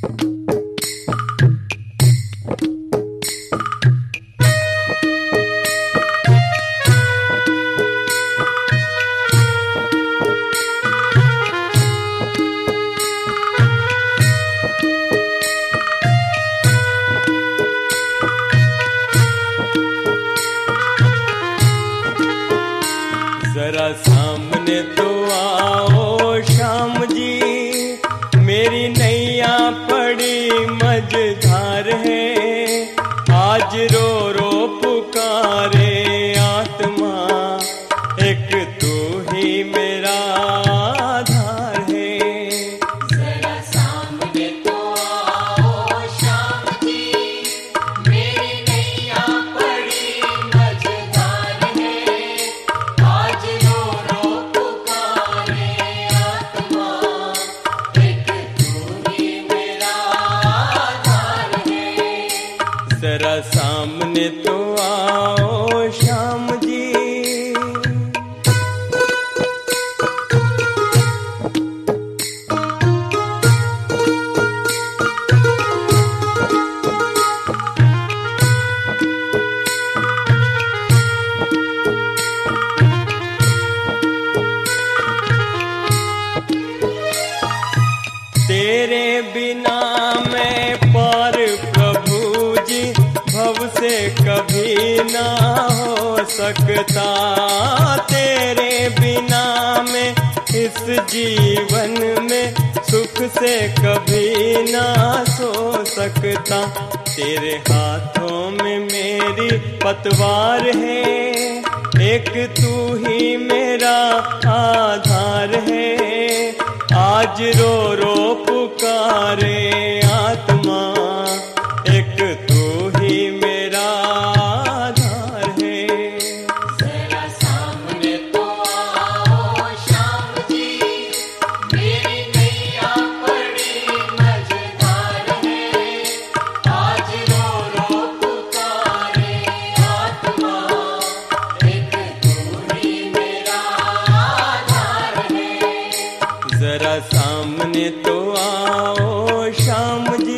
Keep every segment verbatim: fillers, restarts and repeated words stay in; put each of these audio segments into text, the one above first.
जरा सामने तो आओ श्याम जी, मेरी नैया पड़ी मझधार है। आज रो रो पुकारे आत्मा, एक तू ही मेरा आधार है। जरा सामने तो आओ श्याम जी, मेरी नैया पड़ी मझधार है। आज रो रो पुकारे आत्मा, एक तू ही मेरा आधार है। जरा सामने तो आओ श्याम जी। तेरे बिना मैं पार प्रभु जी भव से कभी ना हो सकता। तेरे बिना मैं इस जीवन में सुख से कभी ना सो सकता। तेरे हाथों में मेरी पतवार है, एक तू ही मेरा आधार है। आज रो रो पुकारे आत्मा, एक तू ही मेरा आधार है। जरा सामने तो आओ श्याम जी, मेरी नैया पड़ी मझधार है। आज रो रो पुकारे आत्मा, एक तू ही मेरा आधार है। जरा सामने तो आओ श्याम जी।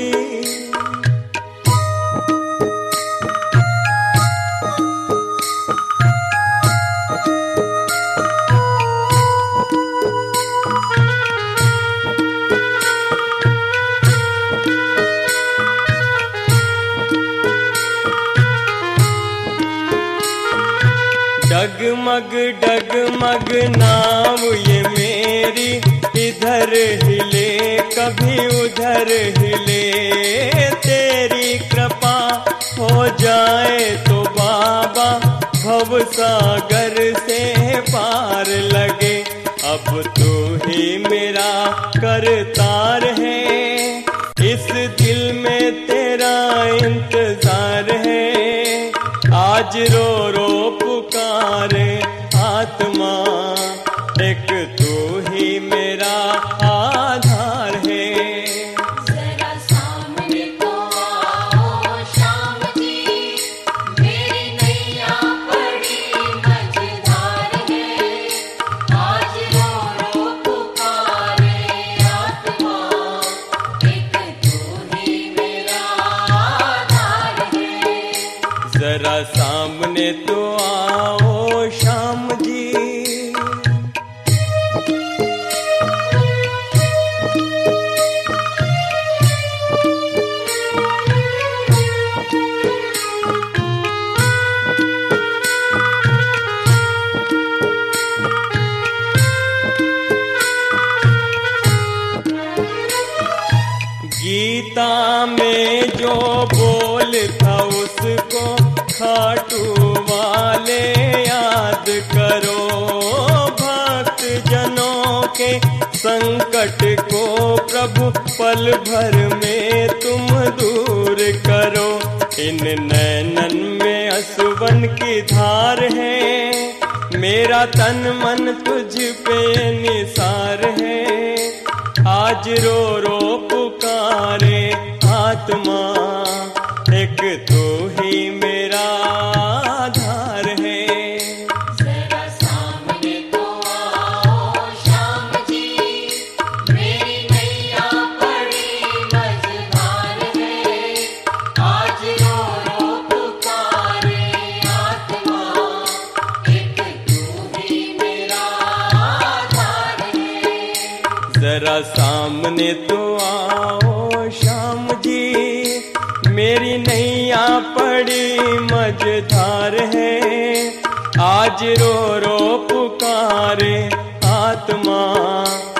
डगमग डगमग नाव ये मेरी, इधर हिले कभी उधर हिले। तेरी कृपा हो जाए तो बाबा, भव सागर से पार लगे। अब तू ही मेरा करतार है, इस दिल में तेरा इंतजार है। आज रो रो पुकारे आत्मा, एक तू ही मेरा आधार है। जरा सामने तो आओ श्याम जी, मेरी नैया पड़ी मझधार है। आज रो रो पुकारे आत्मा, एक तू ही मेरा आधार है। जरा सामने तो आओ श्याम जी। गीता में जो बोल था उसको खाटू वाले याद करो। भक्त जनों के संकट को प्रभु पल भर में तुम दूर करो। इन नैनन में असुवन की धार है, मेरा तन मन तुझ पे निसार है। आज रो रो पुकारे आत्मा, एक तू ही मेरा आधार है। जरा सामने तो आओ श्याम जी, मेरी नैया पड़ी मझधार जरा सामने तो आओ श्याम जी, मेरी नैया पड़ी मझधार है, आज रो रो पुकारे आत्मा